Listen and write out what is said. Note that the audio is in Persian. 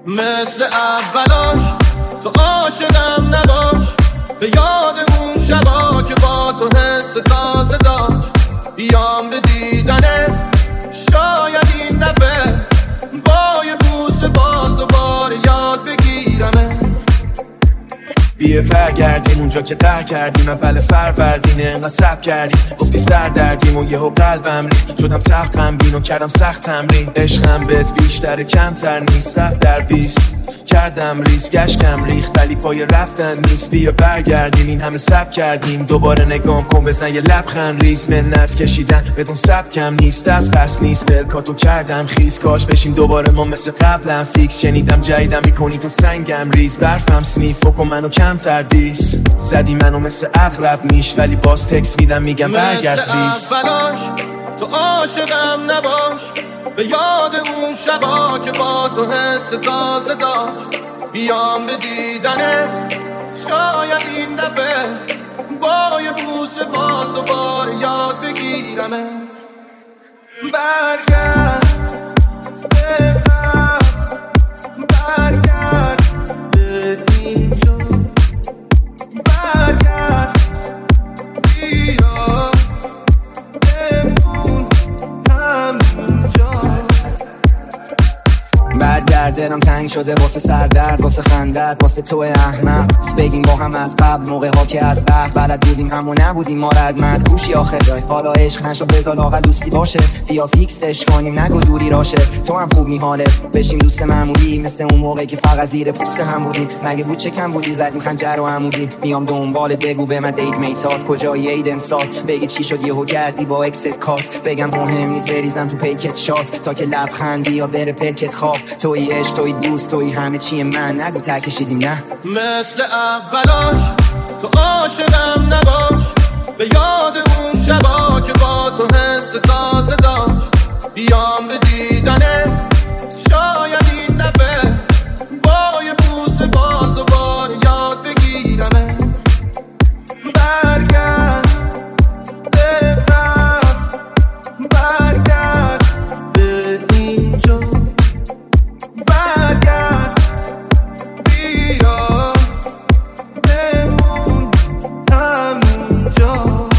مثل اولاش تو عاشقم نباش، به یاد اون شبا که با تو حس تازه داشت. بیام به دیدنت شاید این دفعه با یه بوسه باز دوباره یاد بگیرمه. بیا برگردیم اونجا که قهر کردیم اول فروردین، انقدر صبر کردیم گفتی سر دردیم و یهو قلبم ریخت، شدم تخت غمگین و کردم سخت تمرین. عشقم بهت بیشتر کمتر نیست، 100/20 کردم ریز گشتم ریخت ولی پای رفتن نیست. بیا برگردیم این همه صبر کردیم، دوباره نگام کن بزن یه لبخند ریز. منت کشیدن بدون سبکم نیست، از قصد نیست پلکاتو کردم خیز. کاش بشیم دوباره ما مثل قبلم فیکس، شنیدم جدیدم میکنی تو سنگم ریز. برفم سنیف فکر منو کمتر دیس، زدی منو مثل عقرب میش ولی باز تکس میدم میگم برگرد پلیز. مثل اولاش تو عاشقم نباش، به یاد اون شبا که با تو حس تازه داشت. بیام به دیدنت شاید این دفعه با یه بوسه باز دوباره یاد بگیرمه. برگرد برگرد به اینجا، برگرد بیا بمون همینجا. برگردم تنگ شده واسه سردرد، واسه خندت، واسه تو احمق. بگیم با هم از قبل موقع ها که از قبل بلد بودیم همو نبودیم ما ردمت گوشی آخه حالا عشق نشو بذار لاغل دوستی باشه. بیا فیکسش کنیم نگو دوری راشه، تو هم خوب میحالت بشیم دوست معمولی مثل اون موقع که فقط زیر پوست هم بودیم. مگه بود چه کم بودی زدیم خنجر و عمودی. میام دنبالت بگو به من دیت میتات کجایی عید امسال. بگی چی شد یهو کردی با اکست کات، بگم مهم نیست بریزم تو پیکت شات تا که لبخندی یا بره پلکت خواب. توی عشق توی دوست توی همه چی من، نگو تکشیدیم نه. مثل اولاش تو عاشقم نباش، به یاد اون شبا که با تو حس تازه داشت. بیام به دیدنت شاید این دفعه با یه بوسه باز دوباره یاد بگیرمه. برگرد بقلب برگرد به اینجا، برگرد بیا بمون همینجا.